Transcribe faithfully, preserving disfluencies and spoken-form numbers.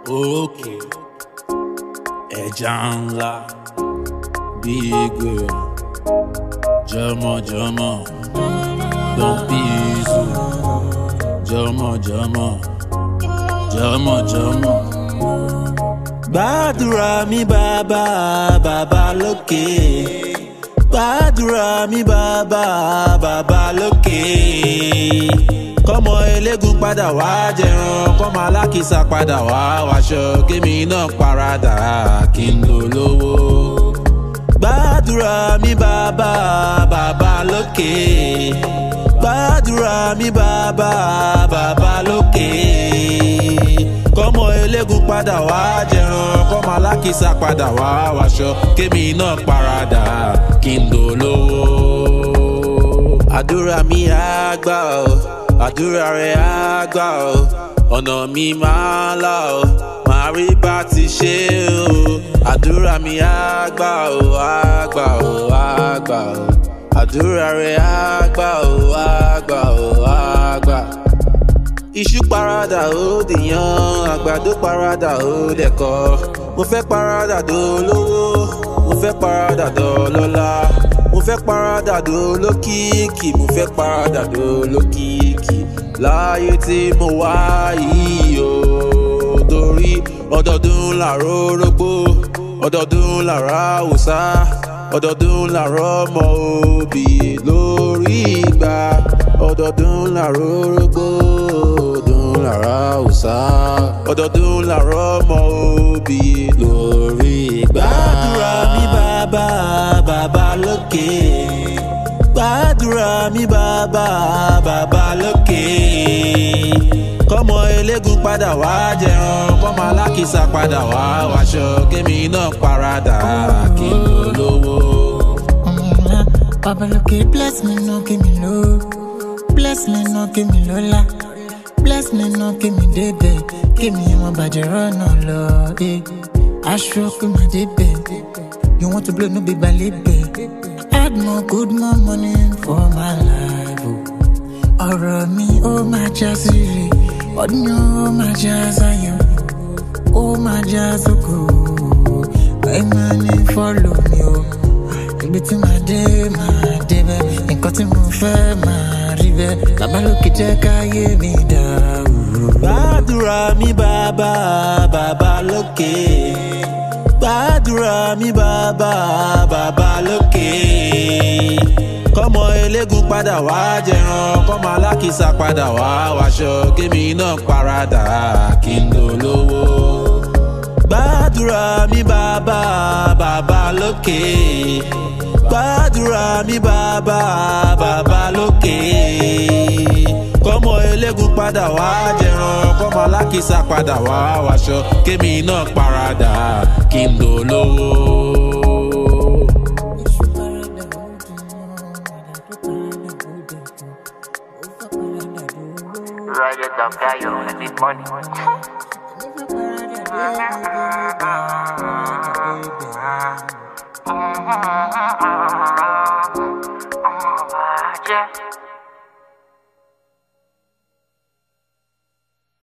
òkè ẹja ńlá big girl jọmọjọmọ don pizu jọmọjọmọ jọmọjọmọ. Gbàdúrà mi bàbá bàbá lókè, gbàdúrà mi bàbá bàbá lókè. Kọ́mọ eléégún padà wá jẹran, kọ́mọ alákìsà padà wá wàṣọ, kémi náà paradà kí n dolówó. Gbàdúrà mi bàbá bàbá lókè, gbàdúrà mi bàbá bàbá lókè. Kọ́mọ eléégún padà wá jẹran, kọ́mọ alákìsà padà wá wàṣọ, kémi náà paradà kí n dolówó. Àdúrà mi á gbà ọ́, àdúrà rẹ̀ á gbà ọ́, ọ̀nà mi máa là ọ́, màá rí bá ti ṣe o. Àdúrà mi á gbà ọ́, á gbà ọ́, á gbà ọ́, àdúrà rẹ̀ á gbà ọ́, á gbà ọ́, á gbà. Iṣu paradà ó dìyàn, àgbàdo paradà ó dẹ̀kọ. Mo fẹ́ paradà dolówó, mo fẹ́ paradà dọlọ́lá, mo fẹ́ paradà dolókìkí, mo fẹ́ paradà dolókìkí. Láyé tí mo wá yìí o, torí ọdọọdún làárọ̀ rógbó, ọdọọdún làárọ̀ àwòsá, ọdọọdún làárọ̀ ọmọ òbí lórí ìgbà, ọdọọdún làárọ̀ rógbó, ọdọọdún làárọ̀ àwòsá, ọdọọdún làárọ̀ ọmọ òbí lórí ìgbà. Gbàdúrà mi bàbá bàbá lókè, gbàdúrà mi bàbá bàbá lókè. Kọ́mọ eléégún padà wá jẹran, kọ́mọ alákìsà padà wá wàṣọ, kémi náà paradà kí n dolówó. Baba lókè bless me no give me low, bless me no give me lola, bless me no give me débẹ̀, kémi wọn bàjẹ́ rọ́nà lọ. Aṣọ pé mà débẹ̀, you want to blow no be balẹ̀bẹ̀. Add more good more money for my life. Ọ̀rọ̀ mi ó máa já síre, ọdún ó máa já sáyọ̀, ó máa já sóko. Ẹ máa ní follow mi o, ibi tí màá dé máa débẹ̀, nǹkan tí mo fẹ́ máa rí bẹ́ẹ̀. Bàbá lókè jẹ́ káyé mi dá o. Gbàdúrà mi bàbá bàbá lókè, gbàdúrà mi bàbá bàbá lókè. Kọ́mọ eléégún padà wá jẹran, kọ́mọ alákìsà padà wá wàṣọ, kémi náà paradà kí n dolówó. Gbàdúrà mi bàbá bàbá lókè, gbàdúrà mi bàbá bàbá lókè. Kọ́mọ eléégún padà wá jẹran, kọ́mọ alákìsà padà wá wàṣọ, kémi náà paradà kí n dolówó. Ride it up, guy, you need money.